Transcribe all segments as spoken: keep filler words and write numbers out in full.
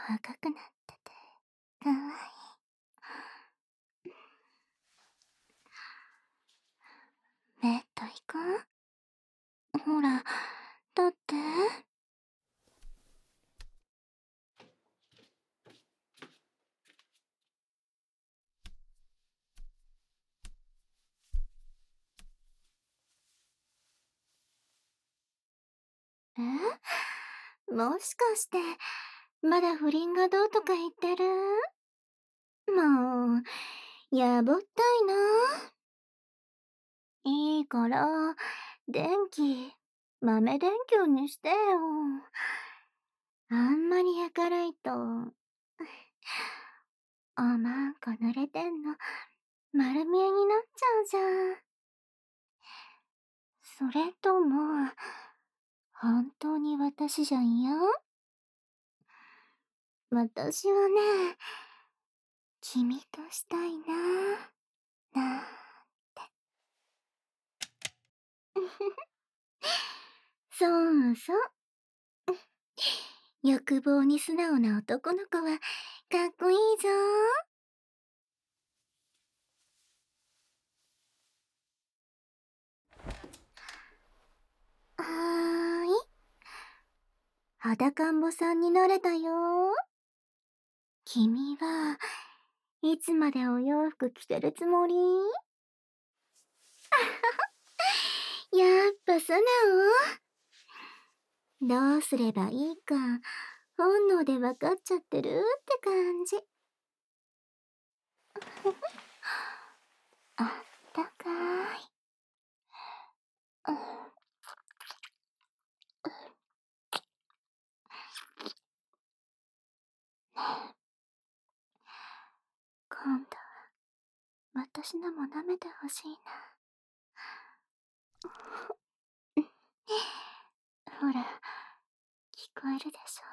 赤くなってて、かわいい。ベッド行く？ほら、だって。え？もしかして、まだ不倫がどうとか言ってる？もう、やぼったいな。いいから、電気、豆電球にしてよ。あんまり明るいと、あ、なんか濡れてんの、丸見えになっちゃうじゃん。それとも、本当に私じゃ嫌？私はね、君としたいな、なーって。そうそう。欲望に素直な男の子は、かっこいいぞ。はーい。裸んぼさんになれたよ。君はいつまでお洋服着てるつもり？やっぱ素直？どうすればいいか本能で分かっちゃってるって感じ。あったかーい。今度は私のも舐めてほしいな。ほら、聞こえるでしょ。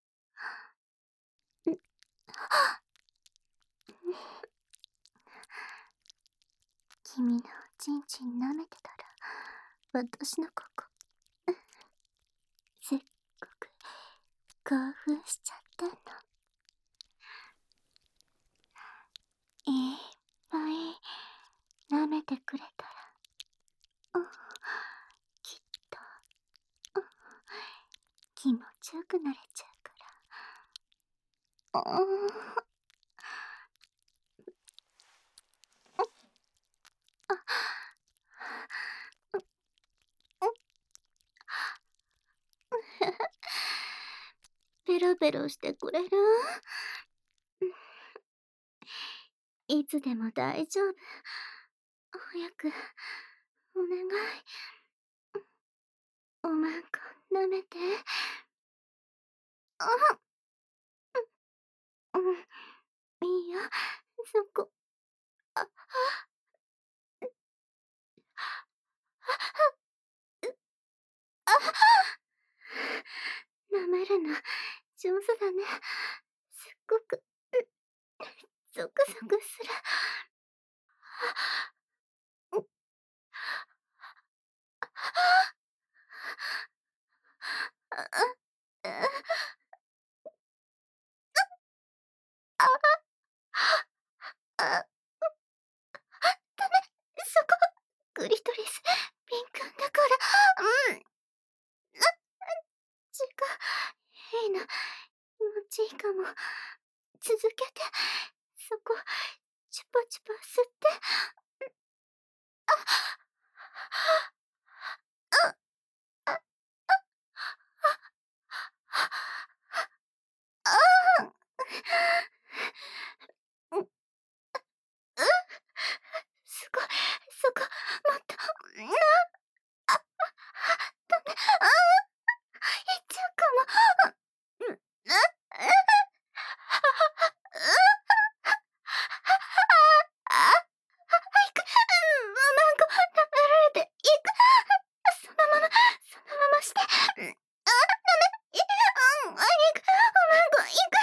君のチンチン舐めてたら、私のここ、すっごく興奮しちゃったの。いっぱい舐めてくれたら、うん、きっと、うん、気持ちよくなれちゃうから。うん。ペロペロしてくれる？いつでも大丈夫。早く、お願い。おまんこ舐めて。あうん、いいよ、そこ。あ、あ、あ、舐めるの上手だね。すっごく、ゾクゾクする。あ、ダメ、そこ、クリトリス、敏感だから、うん。違う、いいの、気持ちいいかも。続けて、そこ、チュパチュパ吸って。すごい、そこ、もっと、な、あ、ダメ、あ、いっちゃうかも。うん、う、あ、いく、ママンゴ、舐められて、いく、そのまま、そのままして。あ、ダメ、い、うん、いく、ママンゴ、いく。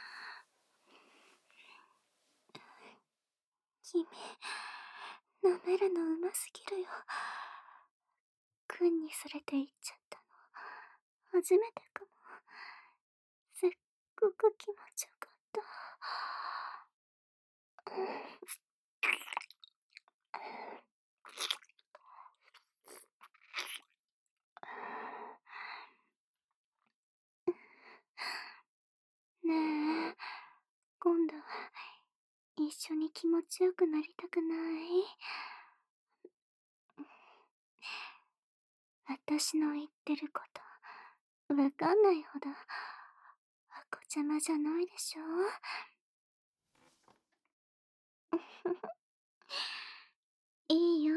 君、舐めめるのうますぎるよ。くんに連れて行っちゃったの。初めてかも。すっごく気持ちよかった。ねえ、今度は一緒に気持ちよくなりたくない？私の言ってること、わかんないほど、あこちゃまじゃないでしょ？いいよ。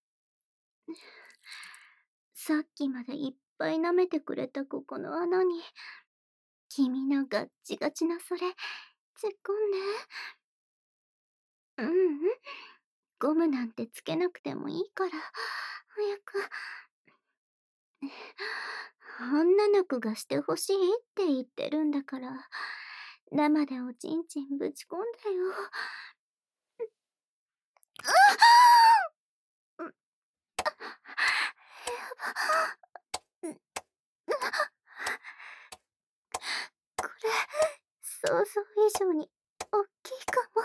さっきまでいっぱい舐めてくれたここの穴に、君のガッチガチなそれ、突っ込んで。ううん、ゴムなんてつけなくてもいいから、早く。女の子がしてほしいって言ってるんだから、生でおちんちんぶち込んでよ。うっ、やば。ん、これ、想像以上におっきいかも。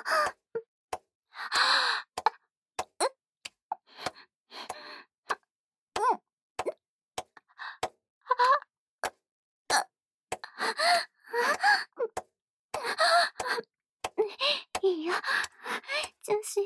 いいよ。調子よ。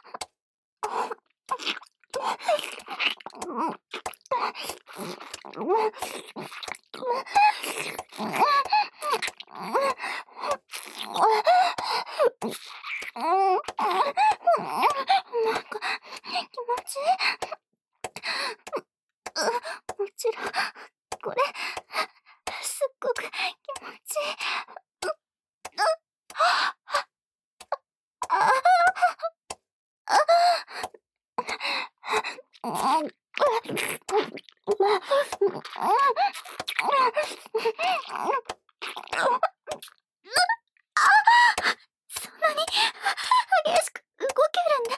なんか気持ちいい。もちろんこれすっごく気持ちいい。そんなに激しく動けるんだ。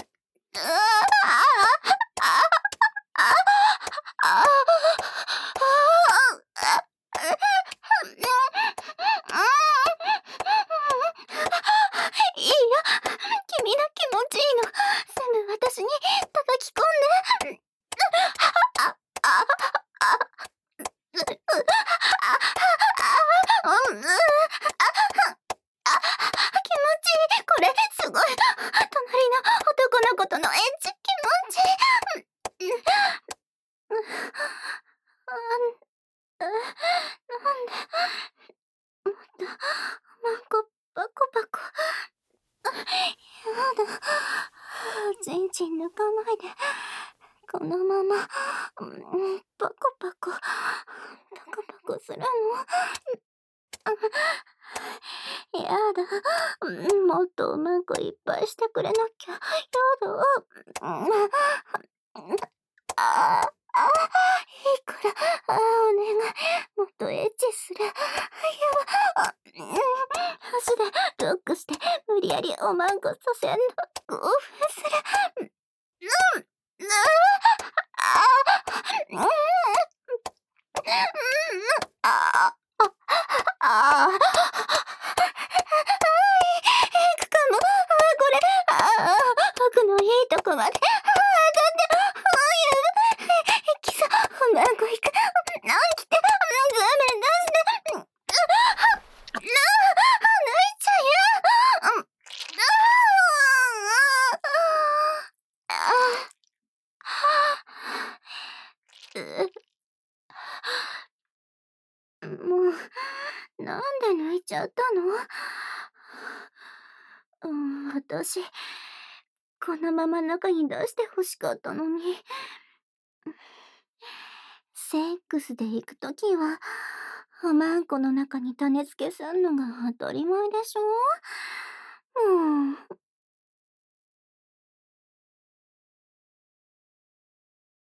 いいよ。君の気持ちいいの全部私に叩き込んで。気持ちいい。これすごい。隣の男の子とのエッチ気持ちいい。あん、なんでもっとマンコパコパコ。やだ。ちんちん抜かないで。このまま、パコパコ、パコパコするの？やだ。もっとうまくいっぱいしてくれなきゃ。やだ。ああ、いいから、あ、お願い。もっとエッチする。やだ。足でロックして無理やりおまんこさせんの。興奮する。うん、うん、ああ、うん、うん、ああ、ああ、行くかも。これ、ああ、僕のいいとこまで。ああ、だって、ああ、やばい。きそう、おまんこ行く。なん来て、画面出して。なあ、泣いちゃうよ。ああ、もう、なんで泣いちゃったの？うん、私、このまま中に出して欲しかったのに。セックスで行くときは、おまんこの中に種付けすんのが当たり前でしょ？もう、